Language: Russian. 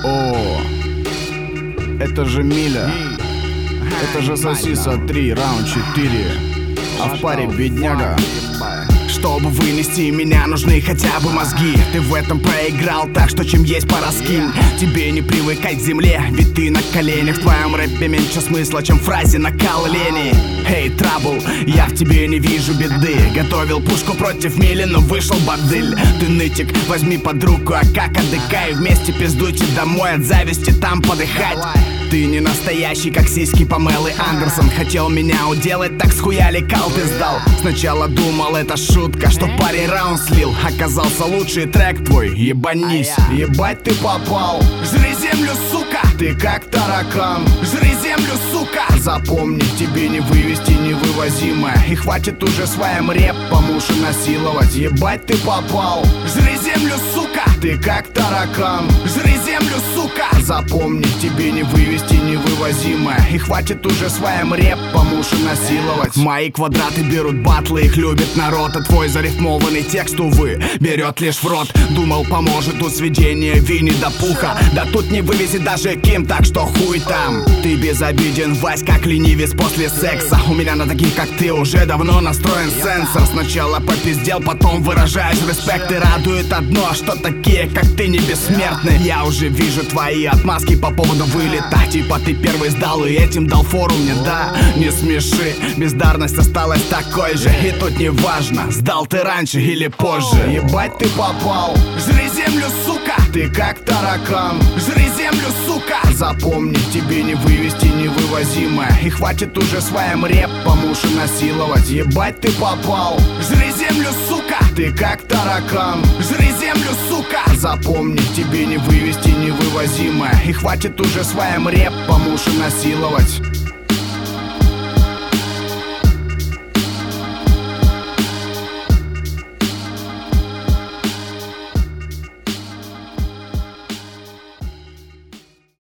О, это же Миля, это же Сосиса 3, раунд 4, а в паре бедняга. Чтобы вынести меня, нужны хотя бы мозги. Ты в этом проиграл, так что чем есть пора скинь. Тебе не привыкать к земле, ведь ты на коленях. В твоем рэпе меньше смысла, чем в фразе накал лени. Эй, Трабл, я в тебе не вижу беды. Готовил пушку против Мили, но вышел бадыль. Ты нытик, возьми под руку, а как отдыхай. Вместе пиздуйте домой, от зависти там подыхать. Ты не настоящий, как сиськи Памелы Андерсон. Хотел меня уделать, так схуяли кал ты сдал. Сначала думал, это шутка, что парень раунд слил. Оказался лучший трек твой, ебанись. Ебать ты попал, жри землю, сука. Ты как таракан, жри землю, сука. Запомни, тебе не вывести невывозимое. И хватит уже своим рэпом уши насиловать. Ебать ты попал, жри землю, сука. Ты как таракан, жри землю, сука. Запомни, тебе не вывести невывозимое. И хватит уже своим рэпом уши насиловать. Мои квадраты берут батлы, их любит народ. А твой зарифмованный текст, увы, берет лишь в рот. Думал, поможет тут сведение Винни до Пуха. Да тут не вывезет даже Ким, так что хуй там. Ты безобиден, Вась, как ленивец после секса. У меня на таких, как ты, уже давно настроен сенсор. Сначала попиздел, потом выражаешь респект. И радует одно, что такие, как ты, не бессмертны. Я уже вижу твои отмазки по поводу вылета. Типа ты первый сдал и этим дал фору мне, да? Не смеши, бездарность осталась такой же. И тут не важно, сдал ты раньше или позже. Ебать ты попал, жри землю, сука. Ты как таракан, жри землю, сука. Запомни, тебе не вывести невывозимое. И хватит уже своим рэпом уши насиловать. Ебать ты попал, жри землю, сука. Ты как таракан, жри землю, сука. Запомни, тебе не вывести невывозимое. И хватит уже своим рэпом уши насиловать.